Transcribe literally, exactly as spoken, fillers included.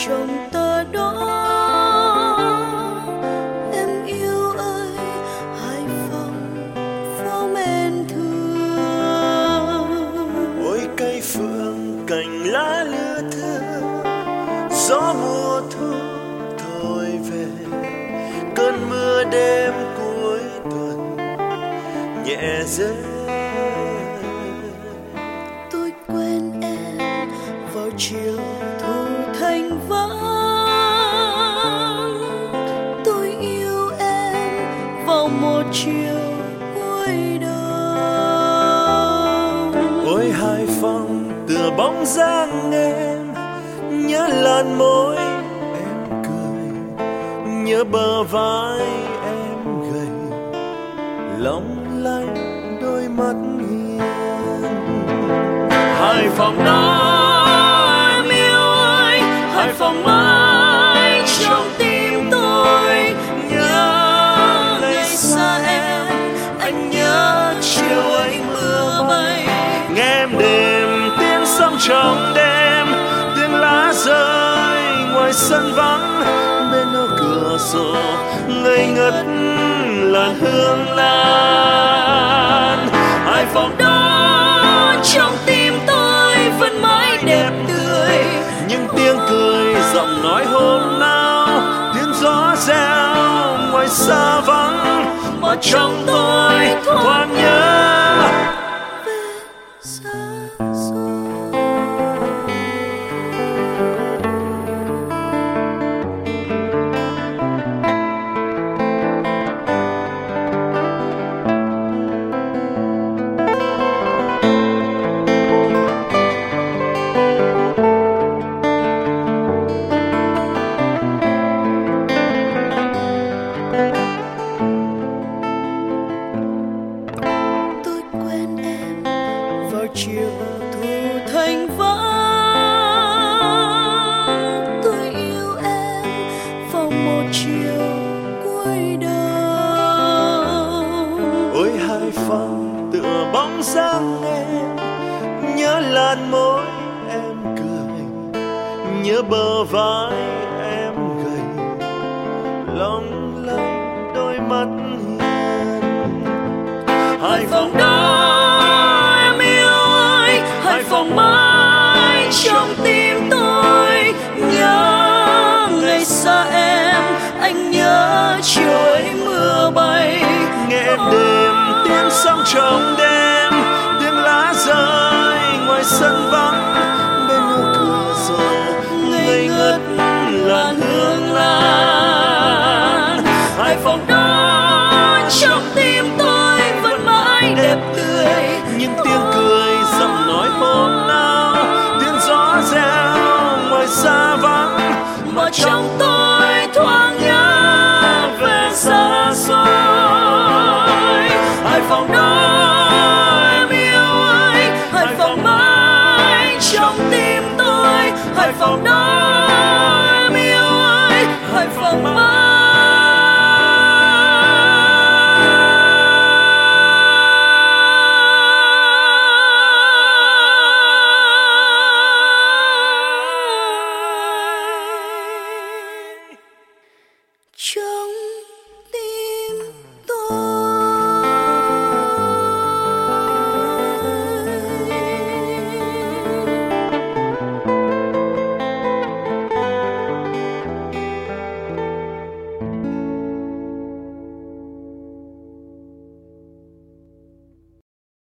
trong tờ đó. Em yêu ơi, Hải Phòng phố men thương. Ôi cây phượng cành lá lưa thưa, gió mùa thu thổi về, cơn mưa đêm cuối tuần nhẹ rơi. Tôi quên em vào chiều thu thanh vắng. Tôi yêu em vào một chiều cuối đông. Ôi Hải Phòng tựa bóng dáng em, nhớ làn môi em cười, nhớ bờ vai em gầy, long lanh đôi mắt hiền. Hải Phòng đó em yêu ơi, Hải Phòng mãi trong tim tôi. Nhớ ngày xa em, anh nhớ chiều ấy mưa bay. Nghe em đêm tiếng sóng trong đêm, tiếng lá rơi ngoài sân vắng. Bên ô cửa sổ ngây ngất làn hương lan. Hải Phòng đó trong tim tôi vẫn mãi đẹp tươi, những tiếng cười giọng nói hôm nào, tiếng gió reo ngoài xa vắng mà trong tôi thoáng nhớ Về xa xôi. Tôi quên em vào chiều thu thanh vắng. Tôi yêu em vào một chiều cuối đông. Ôi Hải Phòng tựa bóng dáng em, nhớ làn môi em cười, nhớ bờ vai em gầy, long lanh đôi mắt hiền. Hải Phòng đó em yêu ơi, Hải Phòng mãi trong tim tôi. Nhớ ngày xa em, anh nhớ chiều ấy mưa bay. Nghe đêm tiếng sóng trong đêm, tiếng lá rơi ngoài sân vắng.